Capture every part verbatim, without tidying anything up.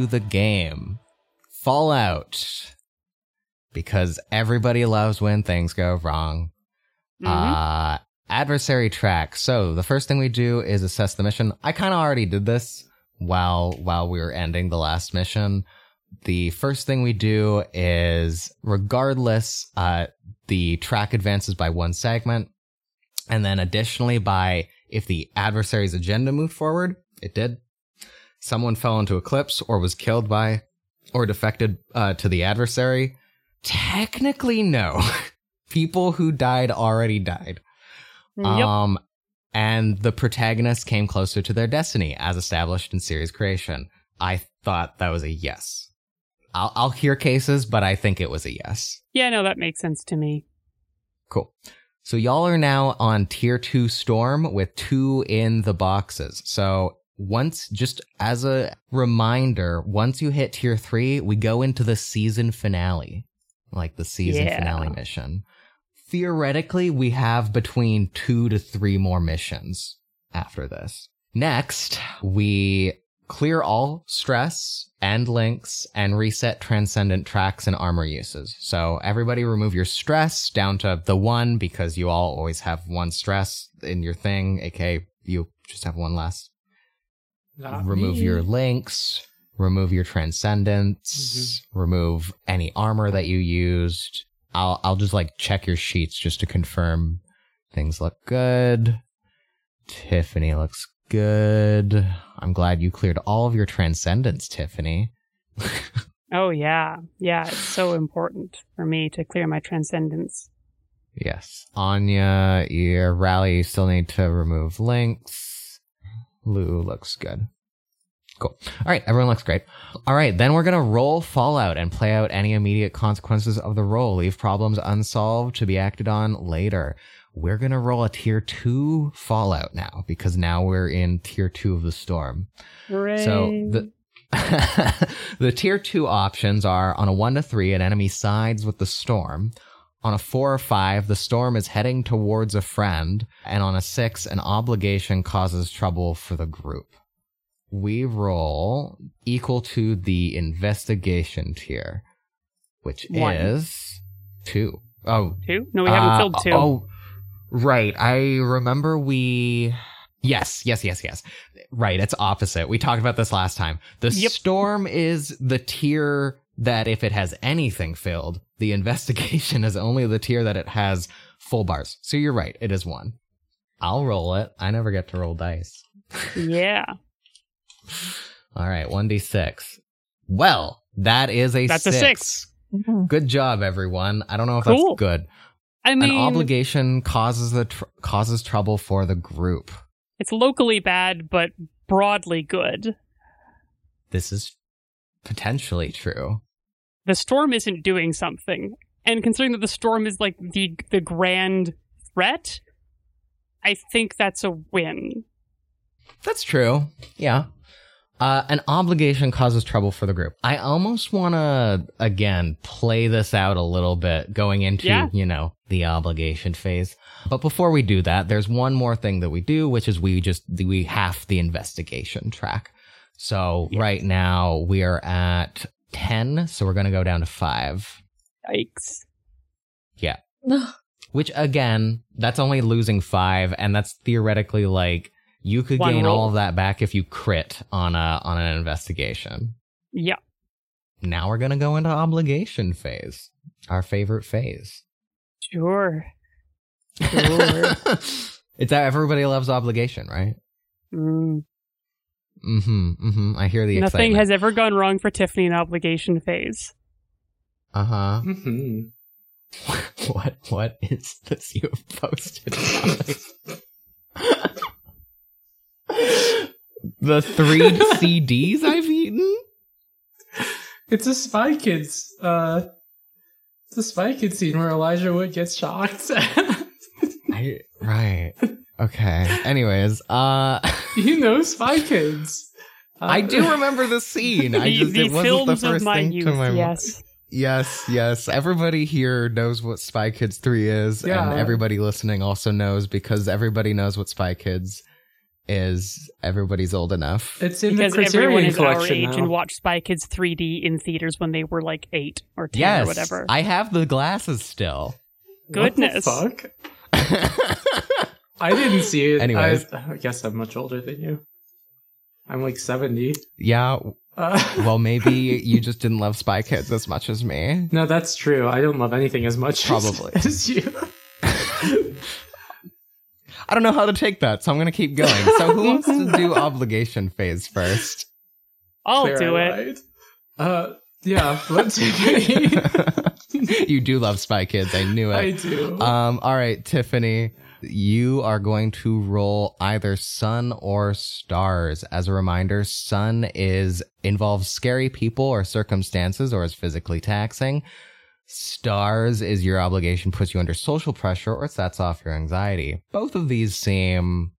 the game. Fallout. Because everybody loves when things go wrong. Mm-hmm. Uh, adversary track. So the first thing we do is assess the mission. I kind of already did this while while we were ending the last mission. The first thing we do is, regardless, uh, the track advances by one segment. And then additionally by, if the adversary's agenda moved forward, it did. Someone fell into Eclipse or was killed by or defected uh, to the adversary. Technically, no. People who died already died. Yep. Um, and the protagonist came closer to their destiny as established in series creation. I thought that was a yes. I'll, I'll hear cases, but I think it was a yes. Yeah, no, that makes sense to me. Cool. So y'all are now on tier two Storm with two in the boxes. So once, just as a reminder, once you hit tier three, we go into the season finale, like the season yeah. finale mission. Theoretically, we have between two to three more missions after this. Next, we clear all stress and links and reset transcendent tracks and armor uses. So everybody remove your stress down to the one, because you all always have one stress in your thing, aka you just have one less. Not remove me. your links, remove your transcendence, mm-hmm. remove any armor that you used. I'll I'll just like check your sheets just to confirm things look good. Tiffany looks good. I'm glad you cleared all of your transcendence, Tiffany. Oh, yeah. Yeah, it's so important for me to clear my transcendence. Yes. Anya, your rally, you still need to remove links. Lou looks good. Cool. All right, everyone looks great. All right, then we're going to roll Fallout and play out any immediate consequences of the roll. Leave problems unsolved to be acted on later. We're going to roll a tier two Fallout now, because now we're in tier two of the Storm. Hooray. So the the tier two options are: on a one to three, an enemy sides with the Storm. On a four or five, the Storm is heading towards a friend. And on a six, an obligation causes trouble for the group. We roll equal to the investigation tier, which One. is two. Oh, Two? No, we haven't uh, filled two. Oh, right. I remember we... Yes, yes, yes, yes. Right, it's opposite. We talked about this last time. The Yep. Storm is the tier that if it has anything filled, the investigation is only the tier that it has full bars. So you're right, it is one. I'll roll it. I never get to roll dice. Yeah. All right, one d six. Well, that is a That's six. a six. Good job, everyone. I don't know if Cool. that's good. I mean, An obligation causes the tr- causes trouble for the group. it's locally bad, but broadly good. This is potentially true. The Storm isn't doing something. And considering that the Storm is like the the grand threat, I think that's a win. That's true. Yeah. Uh, an obligation causes trouble for the group. I almost want to, again, play this out a little bit going into, Yeah. you know, the obligation phase. But before we do that, there's one more thing that we do, which is we just, we half the investigation track. So Yes. right now we are at ten, so we're going to go down to five. Yikes. Yeah. Which, again, that's only losing five, and that's theoretically like, you could One gain roll. all of that back if you crit on a on an investigation. Yeah. Now we're gonna go into obligation phase, our favorite phase. Sure. Sure. It's that everybody loves obligation, right? Mm. Mm-hmm. Mm-hmm. I hear the Nothing excitement. has ever gone wrong for Tiffany in obligation phase. Uh huh. Mm-hmm. What? What is this you have posted? The three C Ds I've eaten? It's a Spy Kids. Uh, it's a Spy Kids scene where Elijah Wood gets shocked. I, right. Okay. Anyways, uh, You know Spy Kids. Uh, I do remember the scene. I the just the it wasn't films the first of my thing youth, to my mind. yes. Yes, yes. Everybody here knows what Spy Kids three is, Yeah. and everybody listening also knows because everybody knows what Spy Kids is everybody's old enough. It's in because the everyone Criterion is our collection age now. and watched Spy Kids three D in theaters when they were like eight or ten Yes, or whatever. I have the glasses still. Goodness. What the fuck? I didn't see it. Anyways. I, I guess I'm much older than you. I'm like seventy. Yeah, Uh, well, maybe you just didn't love Spy Kids as much as me. no, that's true. I don't love anything as much Probably. as, as you. I don't know how to take that, so I'm going to keep going. So who wants to do obligation phase first? I'll Claire, do I it. lied. Uh, yeah, let's take You do love Spy Kids. I knew it. I do. Um, all right, Tiffany, you are going to roll either sun or stars. As a reminder, sun is involves scary people or circumstances or is physically taxing. Stars is your obligation, puts you under social pressure or sets off your anxiety. Both of these seem,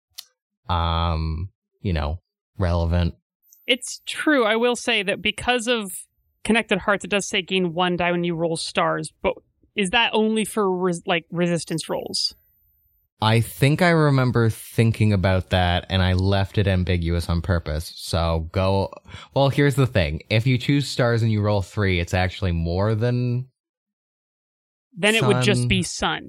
um, you know, relevant. It's true. I will say that because of Connected Hearts, it does say gain one die when you roll stars, but is that only for res- like resistance rolls? I think I remember thinking about that and I left it ambiguous on purpose. So go. Well, here's the thing. If you choose stars and you roll three, it's actually more than. Then it would just sun. be sun.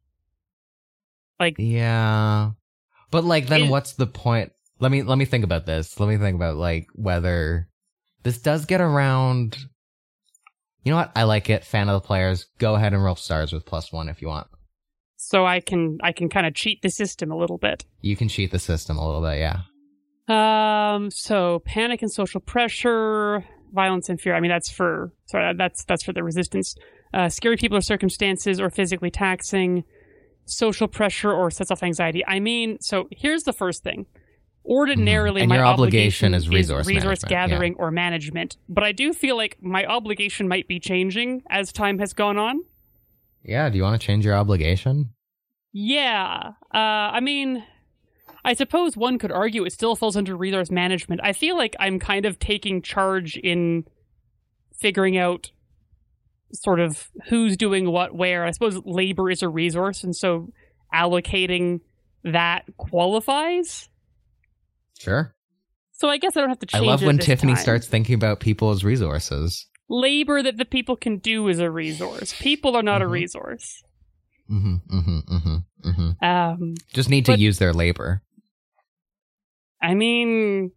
Like, Yeah. But like, then It- what's the point? Let me, let me think about this. Let me think about like whether this does get around. You know what? I like it. Fan of the players. Go ahead and roll stars with plus one if you want. so I can I can kind of cheat the system a little bit. You can cheat the system a little bit. Yeah. Um. So panic and social pressure, violence and fear. I mean, that's for sorry. That's that's for the resistance. Uh, scary people or circumstances or physically taxing, social pressure or sets off anxiety. I mean, so here's the first thing. Ordinarily, Mhm. And my your obligation obligation is resource resource management, gathering or management. But I do feel like my obligation might be changing as time has gone on. Yeah. Do you want to change your obligation? Yeah. Uh, I mean, I suppose one could argue it still falls under resource management. I feel like I'm kind of taking charge in figuring out sort of who's doing what where. I suppose labor is a resource, and so allocating that qualifies. Sure. So I guess I don't have to I change love it when this Tiffany time. starts thinking about people as resources. Labor that the people can do is a resource. People are not Mhm. a resource. Mm-hmm, mm-hmm, mm-hmm, mm-hmm. Um, Just need to But- use their labor. I mean,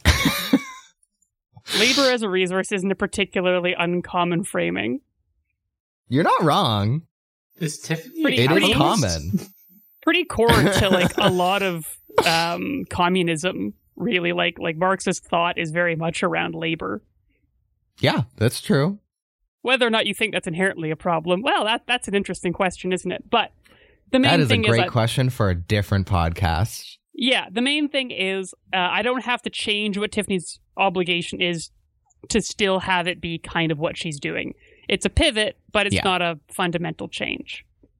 labor as a resource isn't a particularly uncommon framing. You're not wrong. Is Tiffany? Pretty- It pretty- is common. Pretty core to like a lot of um, communism. Really, like like Marxist thought is very much around labor. Yeah, that's true. Whether or not you think that's inherently a problem, well, that that's an interesting question, isn't it? But the main That is a thing great is that, question for a different podcast. yeah, the main thing is uh, I don't have to change what Tiffany's obligation is to still have it be kind of what she's doing. It's a pivot, but it's Yeah. not a fundamental change.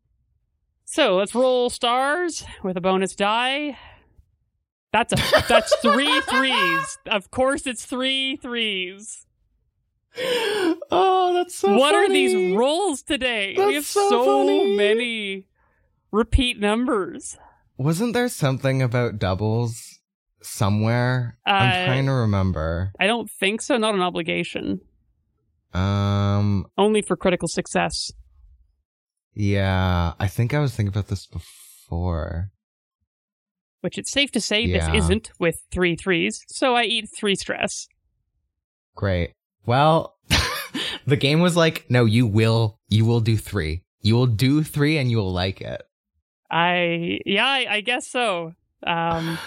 So let's roll stars with a bonus die. That's a that's three threes. Of course, it's three threes. Oh, that's so what are funny. these rolls today? That's we have so so, funny. many repeat numbers. Wasn't there something about doubles somewhere? Uh, I'm trying to remember. I don't think so. Not an obligation. Um, Only for critical success. yeah, I think I was thinking about this before. Which it's safe to say Yeah. this isn't with three threes. So I eat three stress. Great. Well, the game was like, no, you will, you will do three. You will do three and you will like it. I yeah, I, I guess so. Um,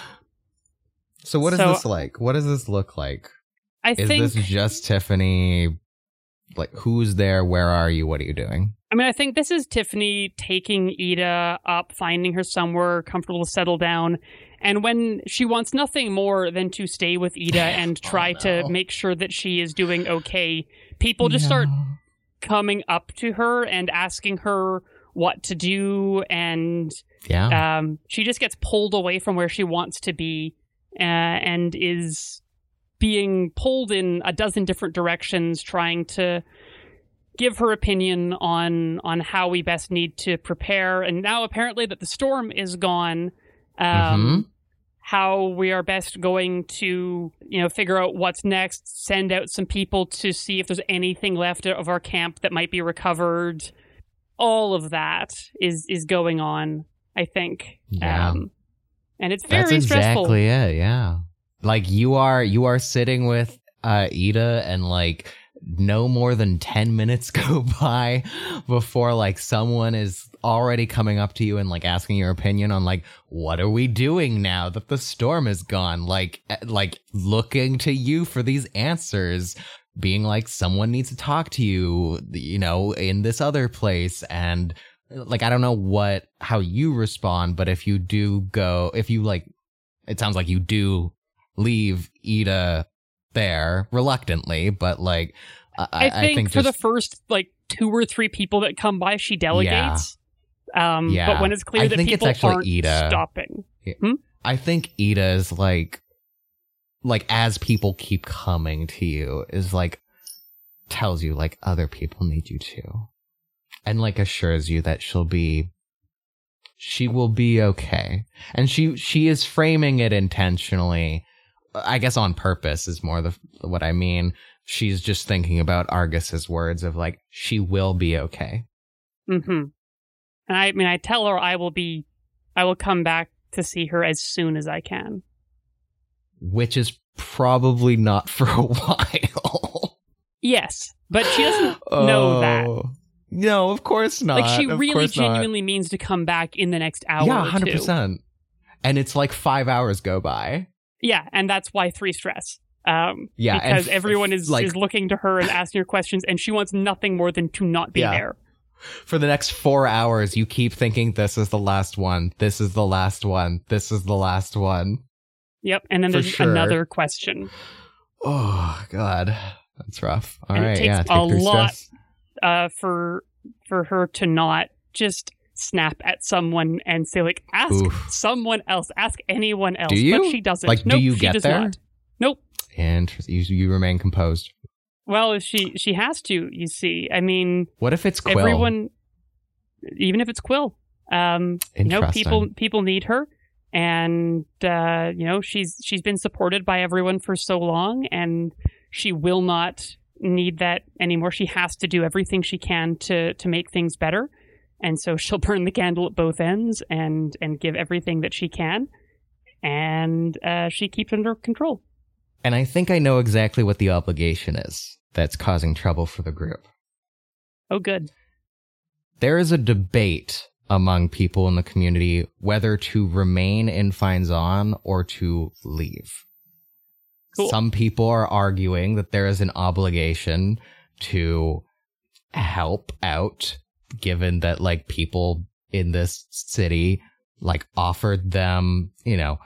So what is So- this like? What does this look like? I Is think. this just Tiffany? Like, who's there? Where are you? What are you doing? I mean, I think this is Tiffany taking Ida up, finding her somewhere comfortable to settle down, and when she wants nothing more than to stay with Ida and try no. to make sure that she is doing okay, people just start coming up to her and asking her what to do, and Yeah. um, she just gets pulled away from where she wants to be, uh, and is being pulled in a dozen different directions, trying to give her opinion on on how we best need to prepare. And now apparently that the storm is gone, um, Mhm. how we are best going to, you know, figure out what's next, send out some people to see if there's anything left of our camp that might be recovered. All of that is is going on, I think. Yeah. Um, and it's very That's stressful. exactly it, yeah. Like, you are you are sitting with uh, Ida, and, like, no more than ten minutes go by before, like, someone is already coming up to you and, like, asking your opinion on, like, what are we doing now that the storm is gone? Like, like looking to you for these answers, being like, someone needs to talk to you, you know, in this other place. And, like, I don't know what, how you respond, but if you do go, if you, like, it sounds like you do leave Ida there reluctantly, but, like, I, I, think I think for just, the first, like, two or three people that come by, she delegates. Um, Yeah. But when it's clear I that think it's people actually aren't Ida. stopping. I think Ida is like, like, as people keep coming to you, is like, tells you, like, other people need you too. And, like, assures you that she'll be, she will be okay. And she, she is framing it intentionally. I guess on purpose is more the, what I mean. She's just thinking about Argus's words of, like, she will be okay. Mm-hmm. And I mean, I tell her I will be, I will come back to see her as soon as I can. Which is probably not for a while. Yes, but she doesn't know that. Oh, no, of course not. Like, she Of really course not. genuinely means to come back in the next hour Yeah, or one hundred two. percent. And it's like five hours go by. Yeah, and that's why three stress. Um, Yeah, and because f- everyone is, like- is looking to her and asking her questions, and she wants nothing more than to not be Yeah. there. For the next four hours, you keep thinking, this is the last one. This is the last one. This is the last one. Yep, and then For there's sure. another question. Oh, God. That's rough. All And right, it takes yeah. a Take three lot stress. uh, for for her to not just snap at someone and say, like, ask Oof. someone else, ask anyone else. Do you? But she doesn't. Like, do nope, you she get does there? not. Nope. And you, you remain composed. Well, she she has to, you see. I mean, What if it's Quill? everyone, even if it's Quill, um, you know, Interesting. people people need her, and uh, you know, she's she's been supported by everyone for so long, and she will not need that anymore. She has to do everything she can to to make things better, and so she'll burn the candle at both ends and and give everything that she can, and uh, she keeps under control. And I think I know exactly what the obligation is that's causing trouble for the group. Oh, good. There is a debate among people in the community whether to remain in Finds On or to leave. Cool. Some people are arguing that there is an obligation to help out, given that, like, people in this city, like, offered them, you know,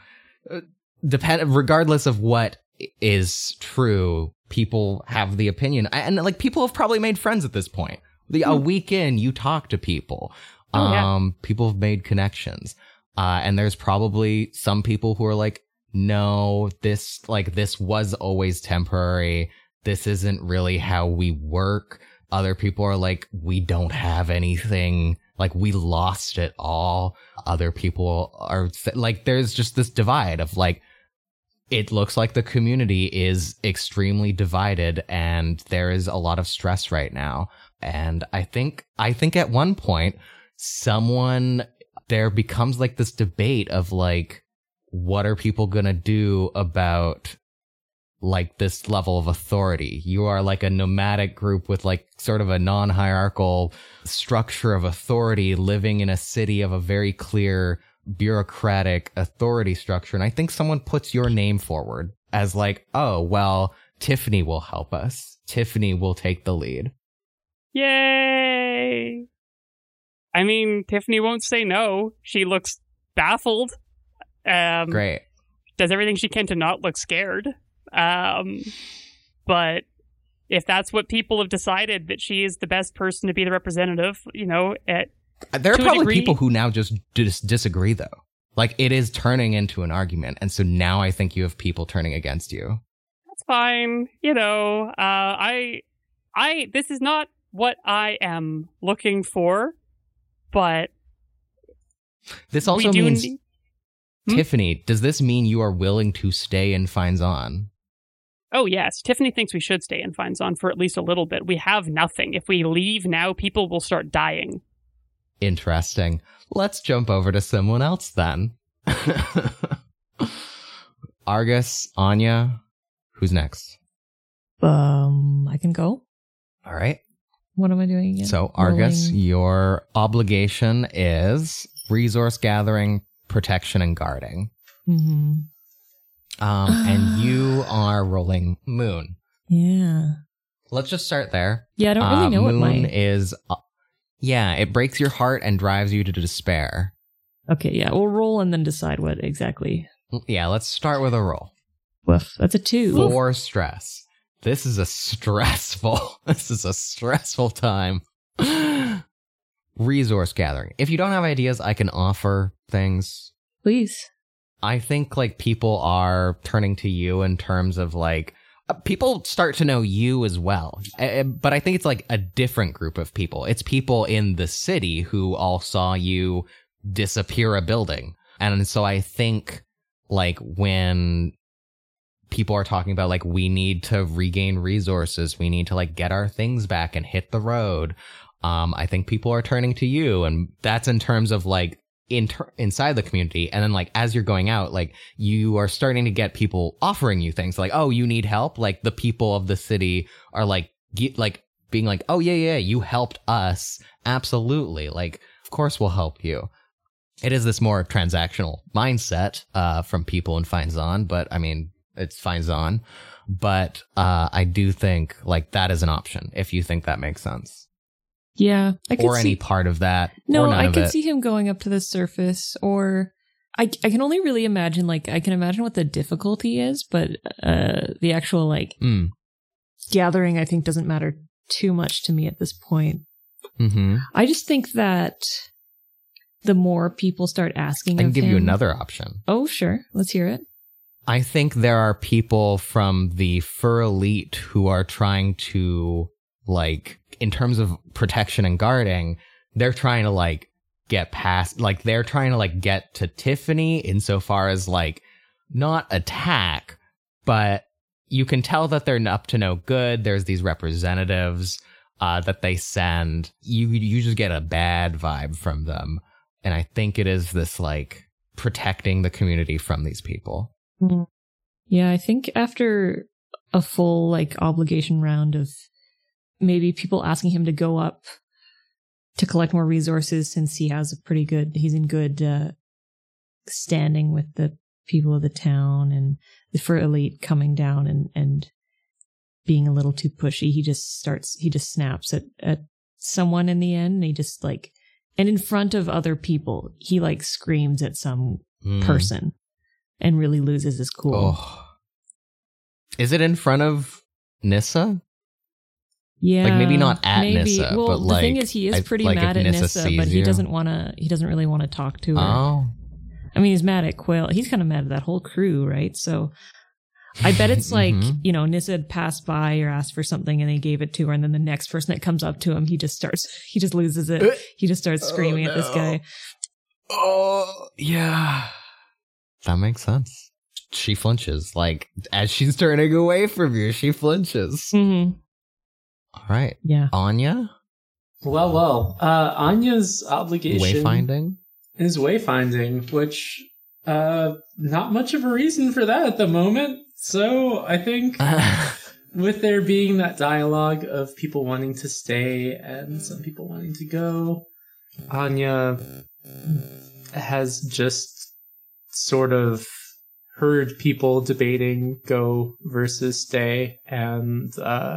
depend regardless of what is true, people have the opinion, and, like, people have probably made friends at this point. The, a week in, you talk to people. Oh, yeah. Um, people have made connections. Uh, and there's probably some people who are like, no, this, like, this was always temporary. This isn't really how we work. Other people are like, we don't have anything. Like, we lost it all. Other people are like, there's just this divide of, like, it looks like the community is extremely divided and there is a lot of stress right now. And I think, I think at one point, someone, there becomes like this debate of, like, what are people going to do about, like, this level of authority? You are like a nomadic group with, like, sort of a non-hierarchical structure of authority living in a city of a very clear bureaucratic authority structure. And I think someone puts your name forward as, like, oh, well, Tiffany will help us. Tiffany will take the lead. Yay! I mean, Tiffany won't say no. She looks baffled. Um, Great. Does everything she can to not look scared. Um, but if that's what people have decided, that she is the best person to be the representative, you know, at There are to a probably degree- people who now just dis- disagree, though. Like, it is turning into an argument. And so now I think you have people turning against you. that's fine. You know, uh, I, I, this is not what I am looking for, but This also we do means need- Hmm? Tiffany, does this mean you are willing to stay in Finds On? Oh, yes. Tiffany thinks we should stay in Finds On for at least a little bit. We have nothing. If we leave now, people will start dying. Interesting. Let's jump over to someone else then. Argus, Anya, who's next? Um, I can go. All right. What am I doing again? So, Argus, Rolling. your obligation is resource gathering, protection, and guarding. Mm-hmm. Um, and you are rolling Moon. Yeah. Let's just start there. Yeah, I don't really Uh, know what Moon my... is, uh, yeah, it breaks your heart and drives you to despair. Okay, yeah, we'll roll and then decide what exactly. Yeah, let's start with a roll. Woof, that's a two. For stress. This is a stressful, this is a stressful time. Resource gathering. If you don't have ideas, I can offer things. Please. I think like people are turning to you in terms of like, uh, people start to know you as well. Uh, but I think it's like a different group of people. It's people in the city who all saw you disappear a building. And so I think like when people are talking about like, we need to regain resources, we need to like get our things back and hit the road. Um, I think people are turning to you, and that's in terms of like inter- inside the community. And then like, as you're going out, like you are starting to get people offering you things like, oh, you need help. Like the people of the city are like, get, like being like, oh yeah, yeah, you helped us. Absolutely. Like, of course we'll help you. It is this more transactional mindset, uh, from people in Finds On, but I mean, it's Finds On. But, uh, I do think like that is an option if you think that makes sense. Yeah, I could Or any see... part of that. No, or none I of could it. see him going up to the surface, or I, I can only really imagine, like, I can imagine what the difficulty is, but uh, the actual, like, Mm. gathering, I think, doesn't matter too much to me at this point. Mm-hmm. I just think that the more people start asking I can of give you him- another option. Oh, sure. Let's hear it. I think there are people from the Fur Elite who are trying to, like, in terms of protection and guarding, they're trying to, like, get past, like, they're trying to, like, get to Tiffany insofar as, like, not attack, but you can tell that they're up to no good. There's these representatives uh, that they send. You, you just get a bad vibe from them. And I think it is this, like, protecting the community from these people. Yeah, I think after a full, like, obligation round of maybe people asking him to go up to collect more resources, since he has a pretty good, he's in good uh, standing with the people of the town, and the Fur Elite coming down and, and being a little too pushy, he just starts, he just snaps at, at someone in the end. And he just, like, and in front of other people, he, like, screams at some Mm. person and really loses his cool. Oh. Is it in front of Nissa? Yeah, Like, maybe not at maybe. Nissa, well, but, the thing like, is, he is I- pretty like, if mad at Nissa Nissa, sees but he you. doesn't want to. He doesn't really want to talk to her. Oh. I mean, he's mad at Quail. He's kind of mad at that whole crew, right? So, I bet it's like Mhm. you know, Nissa had passed by or asked for something, and they gave it to her, and then the next person that comes up to him, he just starts. He just loses it. He just starts screaming Oh, at this no. guy. Oh, yeah. That makes sense. She flinches. Like, as she's turning away from you, she flinches. Mm-hmm. All right. Yeah. Anya? Well, well. Uh, Anya's obligation Wayfinding? is wayfinding, which uh, not much of a reason for that at the moment. So I think with there being that dialogue of people wanting to stay and some people wanting to go, Anya has just sort of heard people debating go versus stay, and uh,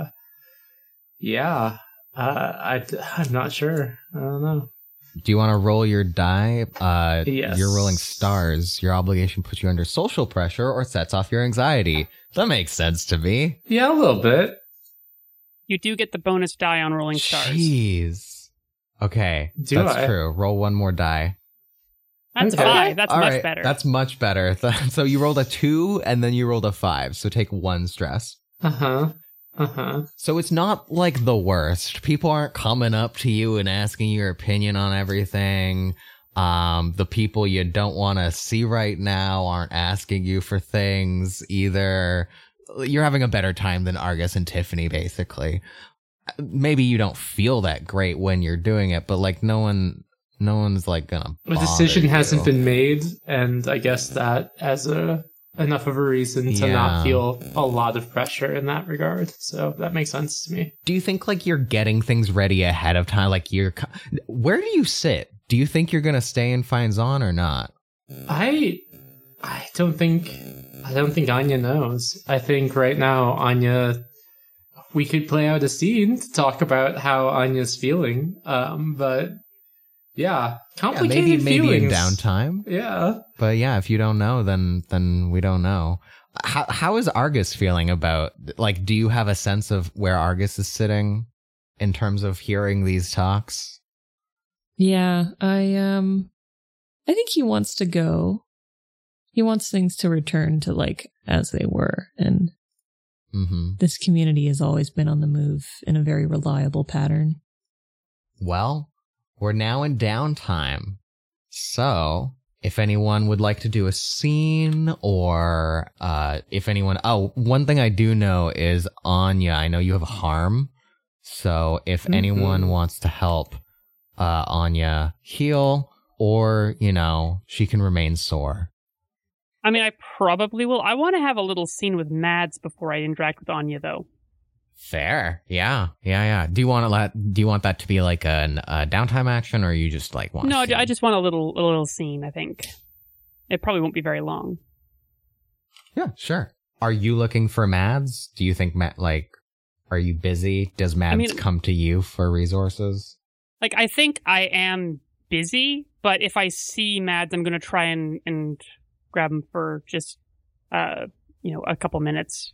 yeah, uh, I, I'm not sure. I don't know. Do you want to roll your die? Uh, Yes. You're rolling stars. Your obligation puts you under social pressure or sets off your anxiety. That makes sense to me. Yeah, a little bit. You do get the bonus die on rolling stars. Jeez. Okay, Do that's I? true. Roll one more die. That's Okay. a five. That's All much right, better. That's much better. So you rolled a two and then you rolled a five. So take one stress. Uh huh. Uh huh. So it's not like the worst. People aren't coming up to you and asking your opinion on everything. Um, the people you don't want to see right now aren't asking you for things either. You're having a better time than Argus and Tiffany, basically. Maybe you don't feel that great when you're doing it, but like no one, no one's like gonna. A decision you. hasn't been made, and I guess that as a enough of a reason to Yeah. not feel a lot of pressure in that regard. So that makes sense to me. Do you think like you're getting things ready ahead of time? Like you're, where do you sit? Do you think you're gonna stay in Finds On or not? I, I don't think, I don't think Anya knows. I think right now Anya, we could play out a scene to talk about how Anya's feeling. Um, but yeah, Yeah, complicated maybe maybe in feelings. downtime. Yeah. But yeah, if you don't know, then then we don't know. How how is Argus feeling about, like, do you have a sense of where Argus is sitting in terms of hearing these talks? Yeah, I um I think he wants to go. He wants things to return to like as they were, and Mm-hmm. this community has always been on the move in a very reliable pattern. Well, we're now in downtime. So, if anyone would like to do a scene, or uh if anyone oh, one thing I do know is Anya, I know you have harm. So if Mhm. anyone wants to help uh Anya heal, or, you know, she can remain sore. I mean, I probably will. I want to have a little scene with Mads before I interact with Anya, though. Fair. Yeah. Yeah, yeah. Do you want to let do you want that to be like a, a downtime action, or you just like want No, to I just want a little a little scene, I think. It probably won't be very long. Yeah, sure. Are you looking for Mads? Do you think Matt, like, are you busy? Does Mads mean- come to you for resources? Like, I think I am busy, but if I see Mads, I'm going to try and, and grab him for just, uh, you know, a couple minutes.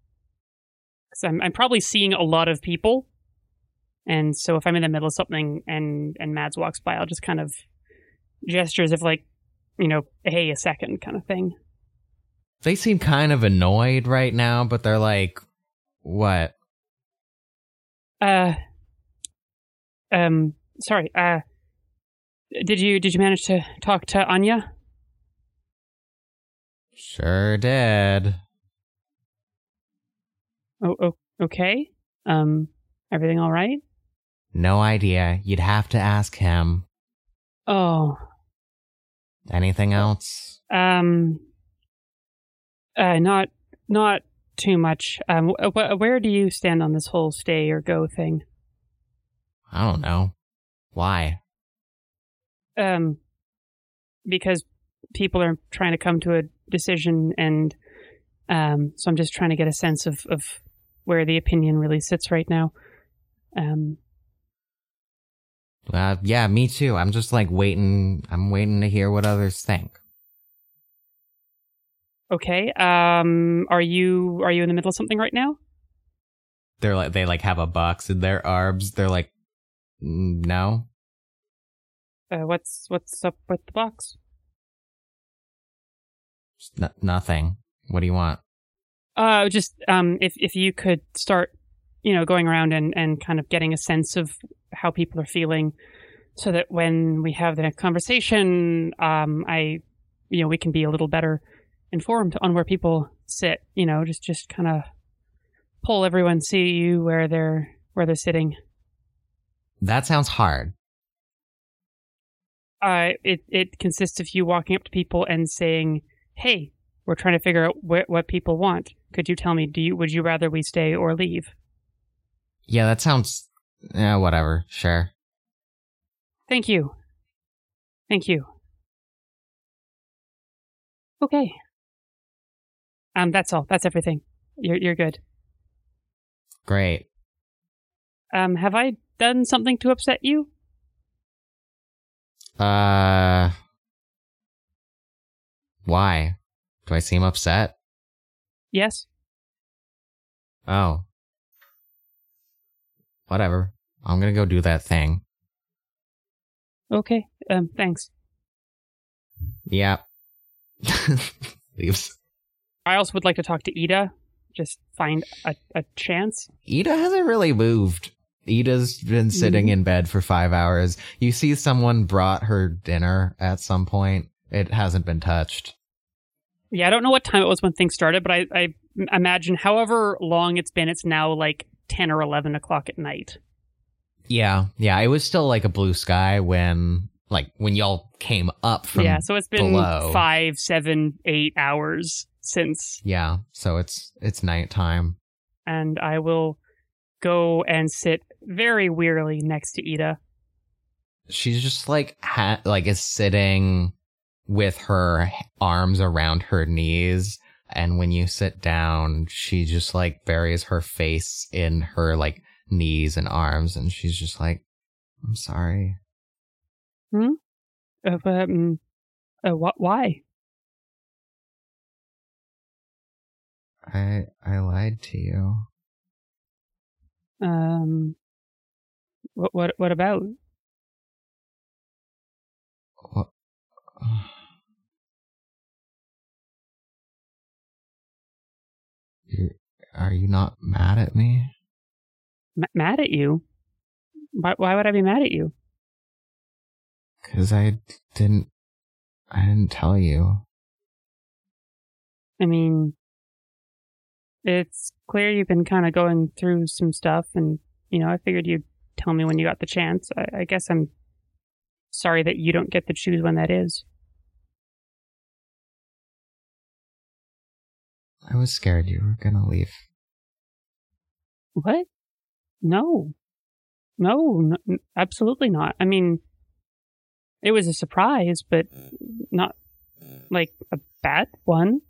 Because I'm, I'm probably seeing a lot of people. And so if I'm in the middle of something and, and Mads walks by, I'll just kind of gesture as if, like, you know, hey, a second kind of thing. They seem kind of annoyed right now, but they're like, what? Uh, um, sorry, uh, did you, did you manage to talk to Anya? Sure did. Oh, oh, okay. Um, everything all right? No idea. You'd have to ask him. Oh, Anything else? um, uh, not, not too much. Um, wh- wh- where do you stand on this whole stay or go thing? I don't know. Why? Um, because people are trying to come to a decision, and um, so I'm just trying to get a sense of, of where the opinion really sits right now. Um, Uh, yeah, me too. I'm just like waiting. I'm waiting to hear what others think. okay. Um, are you are you in the middle of something right now? They're like, they like have a box in their arms. They're like, "Mm, no. Uh, what's what's up with the box? Just n- nothing. What do you want? Uh, just um, if if you could start, you know, going around and, and kind of getting a sense of how people are feeling, so that when we have the next conversation, um, I, you know, we can be a little better informed on where people sit. You know, just just kind of pull everyone, see you where they're where they're sitting. That sounds hard. Uh, it it consists of you walking up to people and saying, "Hey, we're trying to figure out wh- what people want. Could you tell me? Do you would you rather we stay or leave?" Yeah, that sounds. Yeah, whatever. Sure. Thank you. Thank you. Okay. Um, that's all. That's everything. You're you're good. Great. Um, have I done something to upset you? Uh. Why? Do I seem upset? Yes. Oh. Whatever. I'm gonna go do that thing. Okay. Um, thanks. Yep. Leaves. I also would like to talk to Ida. Just find a, a chance. Ida hasn't really moved Ida's been sitting mm-hmm. in bed for five hours. You see someone brought her dinner at some point. It hasn't been touched. Yeah, I don't know what time it was when things started, but I, I imagine however long it's been, it's now like ten or eleven o'clock at night. Yeah, yeah. It was still like a blue sky when, like, when y'all came up from Yeah, so it's been below. five, seven, eight hours since. Yeah, so it's it's nighttime. And I will go and sit very wearily next to Ida. She's just like ha- like is sitting with her arms around her knees, and when you sit down, she just like buries her face in her like knees and arms, and she's just like, "I'm sorry." Hmm. Uh, um. Uh, what? Why? I I lied to you. Um, what what what about? What? You, are you not mad at me? M- mad at you? Why why would I be mad at you? Because I didn't I didn't tell you. I mean, it's clear you've been kind of going through some stuff, and, you know, I figured you'd tell me when you got the chance. I, I guess I'm sorry that you don't get to choose when that is. I was scared you were gonna leave. What? No. No, n- absolutely not. I mean, it was a surprise, but not, like, a bad one.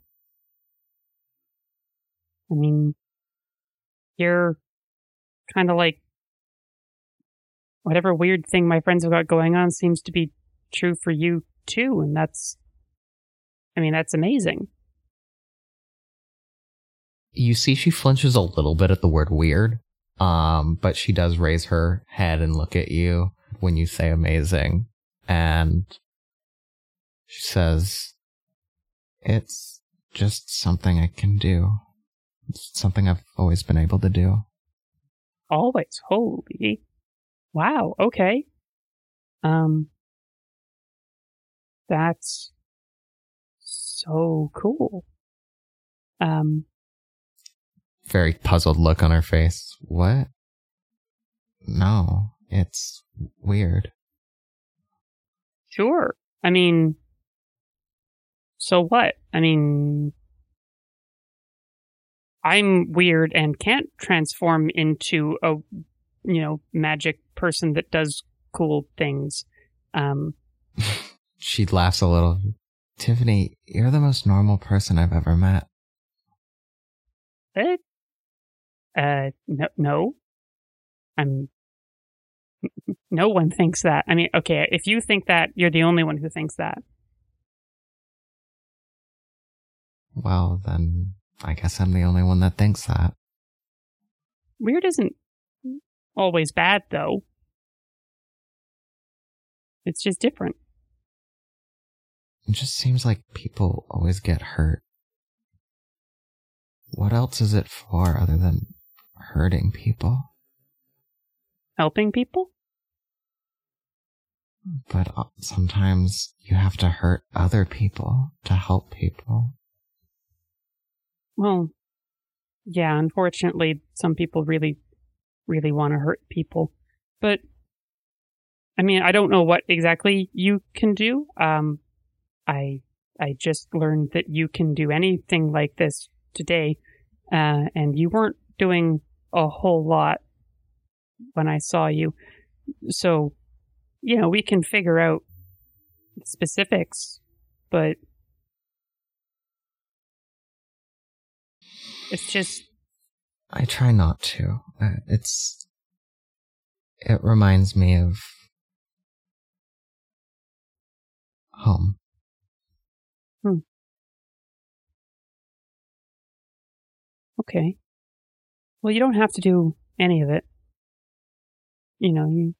I mean, you're kind of like whatever weird thing my friends have got going on seems to be true for you too, and that's, I mean, that's amazing. You see she flinches a little bit at the word weird, um, but she does raise her head and look at you when you say amazing, and she says, "It's just something I can do. It's something I've always been able to do." Always? Holy. Wow, okay. Um, that's so cool. Um, Very puzzled look on her face. What? No, it's weird. Sure. I mean, so what? I mean, I'm weird and can't transform into a, you know, magic person that does cool things. Um, she laughs a little. Tiffany, you're the most normal person I've ever met. Uh, uh no, no. I'm, no one thinks that. I mean, okay, if you think that, you're the only one who thinks that. Well, then I guess I'm the only one that thinks that. Weird isn't always bad, though. It's just different. It just seems like people always get hurt. What else is it for other than hurting people? Helping people? But sometimes you have to hurt other people to help people. Well, yeah, unfortunately, some people really, really want to hurt people. But, I mean, I don't know what exactly you can do. Um, I I just learned that you can do anything like this today, uh, and you weren't doing a whole lot when I saw you. So, you know, we can figure out specifics, but it's just... I try not to. Uh, it's... It reminds me of... home. Hmm. Okay. Well, you don't have to do any of it. You know, you...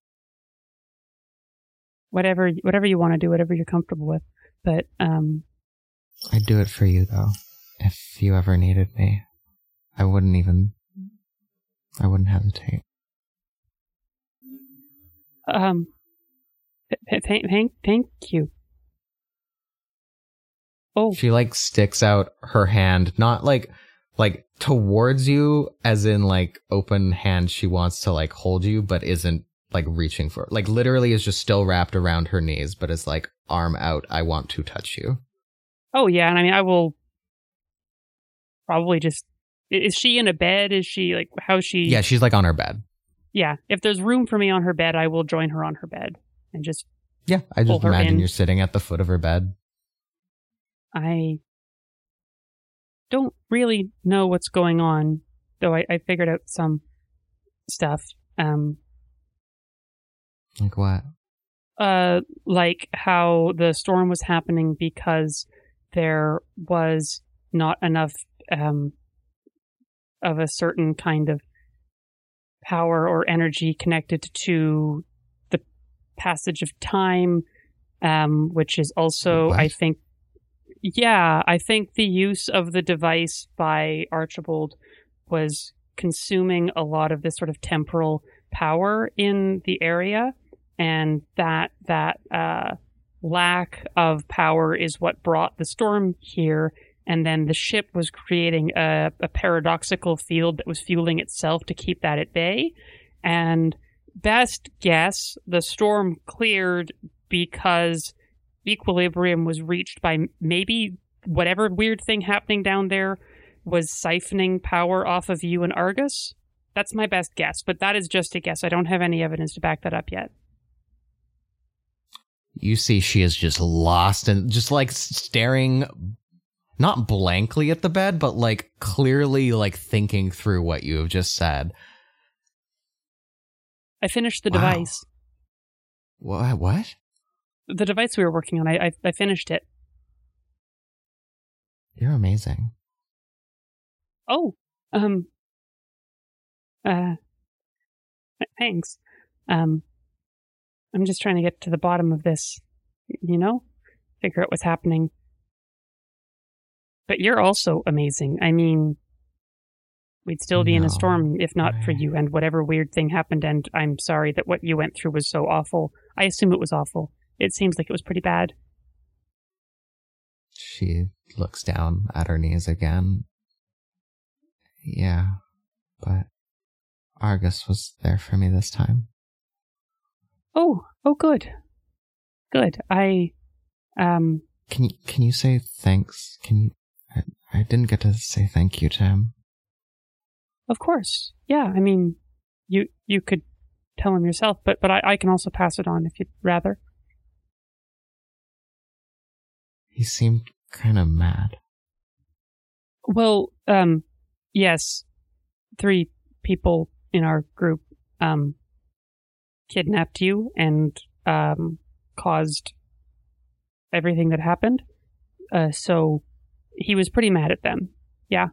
Whatever, whatever you want to do, whatever you're comfortable with. But, um... I'd do it for you, though. If you ever needed me. I wouldn't even... I wouldn't hesitate. Um, th- th- thank, thank you. Oh, She like sticks out her hand, not like like towards you, as in like open hand. She wants to like hold you, but isn't like reaching for. Like literally is just still wrapped around her knees, but is like arm out. I want to touch you. oh yeah, and I mean, I will probably just. Is she in a bed? Is she like how's she? Yeah, she's like on her bed. Yeah, if there's room for me on her bed, I will join her on her bed and just. Yeah, I just Pull her imagine in. you're sitting at the foot of her bed. I don't really know what's going on, though I, I figured out some stuff. Um, Like what? uh, like how the storm was happening because there was not enough um, of a certain kind of power or energy connected to the passage of time, um, which is also, What? I think, yeah, I think the use of the device by Archibald was consuming a lot of this sort of temporal power in the area, and that that uh, lack of power is what brought the storm here. And then the ship was creating a, a paradoxical field that was fueling itself to keep that at bay. And best guess, the storm cleared because equilibrium was reached by maybe whatever weird thing happening down there was siphoning power off of you and Argus. That's my best guess, but that is just a guess. I don't have any evidence to back that up yet. You see, she is just lost and just like staring, not blankly at the bed, but like clearly like thinking through what you have just said. I finished the Wow. device. What? What? The device we were working on, I, I, I finished it. You're amazing. Oh, um, uh, th- thanks. Um, I'm just trying to get to the bottom of this, you know, figure out what's happening. But you're also amazing. I mean, we'd still be in a No. storm if not for I- you and whatever weird thing happened. And I'm sorry that what you went through was so awful. I assume it was awful. It seems like it was pretty bad. She looks down at her knees again. Yeah, but Argus was there for me this time. Oh, oh, good. Good. I, um, Can you can you say thanks? Can you? I, I didn't get to say thank you to him. of course. Yeah, I mean, you you could tell him yourself, but but I, I can also pass it on if you'd rather. He seemed kind of mad. Well, um, yes, three people in our group um kidnapped you and um caused everything that happened. Uh, so he was pretty mad at them. Yeah.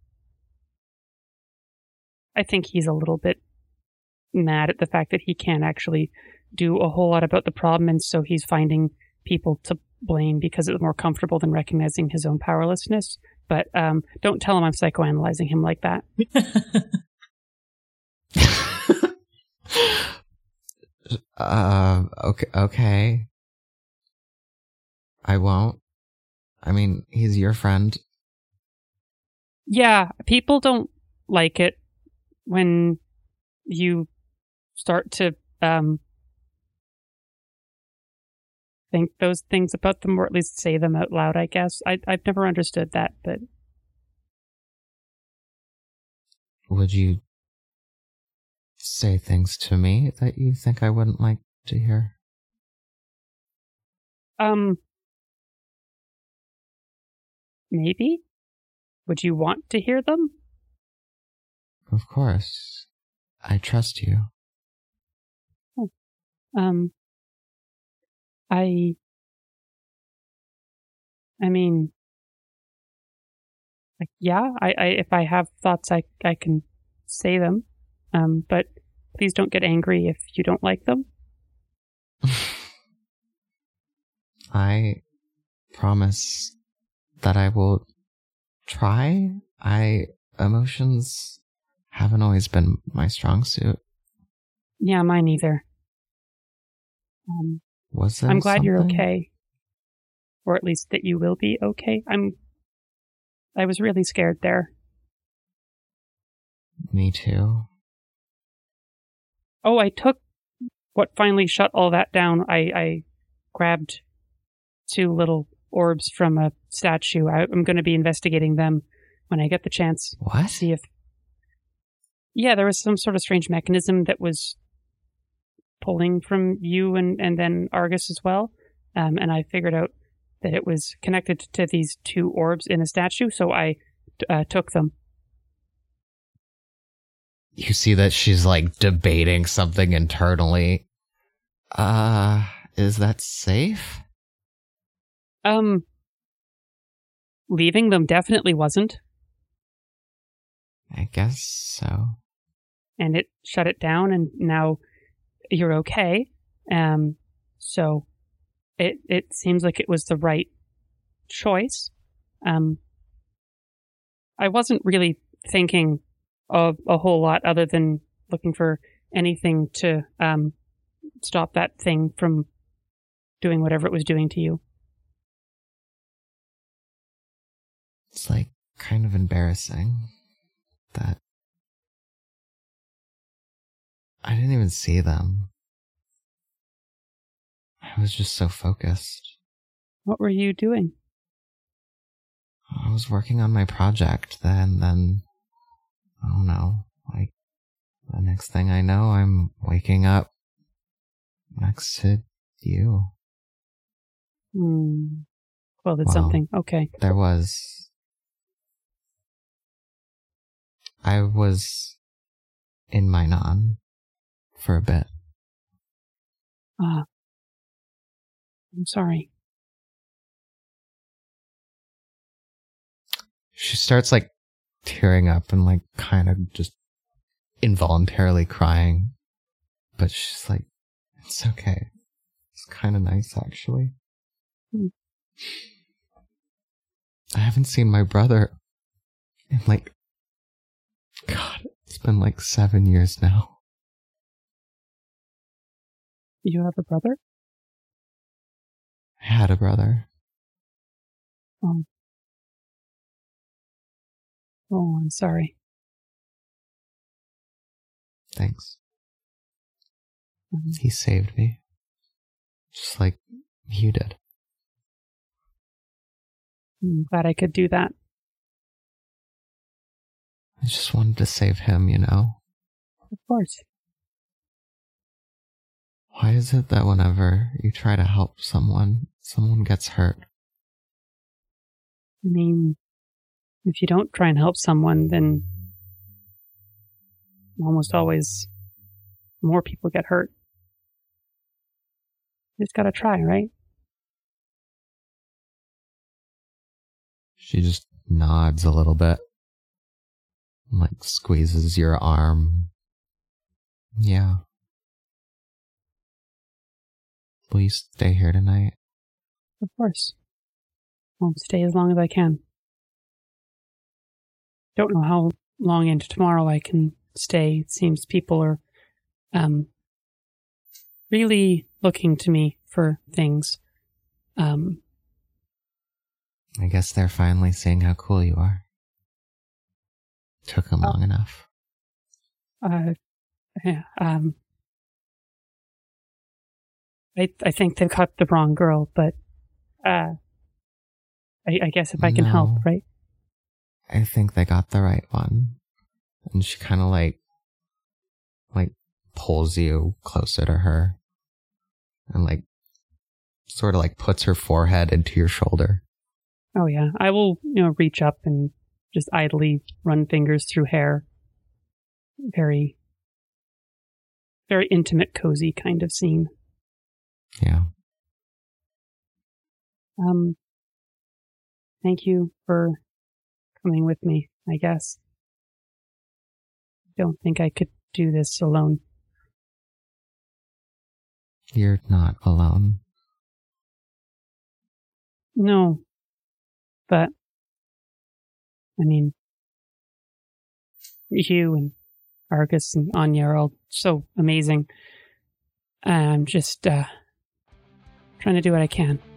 I think he's a little bit mad at the fact that he can't actually do a whole lot about the problem, and so he's finding people to blame because it's more comfortable than recognizing his own powerlessness. But um, don't tell him I'm psychoanalyzing him like that. uh, okay, okay. I won't. I mean, he's your friend. Yeah, people don't like it when you start to um, think those things about them, or at least say them out loud, I guess. I, I've never understood that, but Would you say things to me that you think I wouldn't like to hear? um, maybe? Would you want to hear them? Of course. I trust you. Um, I, I mean, like, yeah, I, I, if I have thoughts, I, I can say them. Um, but please don't get angry if you don't like them. I promise that I will try. I emotions haven't always been my strong suit. Yeah, mine either. Um, Was there I'm glad something? you're okay. Or at least that you will be okay. I'm. I was really scared there. Me too. Oh, I took what finally shut all that down. I, I grabbed two little orbs from a statue. I, I'm going to be investigating them when I get the chance. What? See if. Yeah, there was some sort of strange mechanism that was pulling from you and, and then Argus as well. Um, and I figured out that it was connected to these two orbs in a statue, so I uh, took them. You see that she's like debating something internally. Uh, is that safe? Um, leaving them definitely wasn't. I guess so. And it shut it down, and now you're okay. Um, so it it seems like it was the right choice. Um, I wasn't really thinking of a whole lot other than looking for anything to um stop that thing from doing whatever it was doing to you. It's like kind of embarrassing that I didn't even see them. I was just so focused. What were you doing? I was working on my project then, then, I don't know, like, the next thing I know, I'm waking up next to you. Hmm. Well, that's Wow. something. Okay. There was... I was in my non for a bit. Ah. Uh, I'm sorry. She starts like tearing up and like kind of just involuntarily crying. But she's like, it's okay. It's kind of nice actually. Hmm. I haven't seen my brother in like, God, it's been like seven years now. You have a brother? I had a brother. Oh. Oh, I'm sorry. Thanks. Mm-hmm. He saved me. Just like you did. I'm glad I could do that. I just wanted to save him, you know? Of course. Why is it that whenever you try to help someone, someone gets hurt? I mean, if you don't try and help someone, then almost always more people get hurt. You just gotta try, right? She just nods a little bit. And like squeezes your arm. Yeah. Will you stay here tonight? Of course. I'll stay as long as I can. Don't know how long into tomorrow I can stay. It seems people are um, really looking to me for things. Um, I guess they're finally seeing how cool you are. Took them long uh, enough. Uh, yeah, um, I I think they've got the wrong girl, but uh, I, I guess if I can no, help, right? I think they got the right one. And she kind of like, like pulls you closer to her, and like, sort of like puts her forehead into your shoulder. Oh yeah, I will, you know, reach up and just idly run fingers through hair. Very, very intimate, cozy kind of scene. Yeah. Um, thank you for coming with me, I guess. Don't think I could do this alone. You're not alone. No. But, I mean, you and Argus and Anya are all so amazing. I'm just, uh, Trying to do what I can.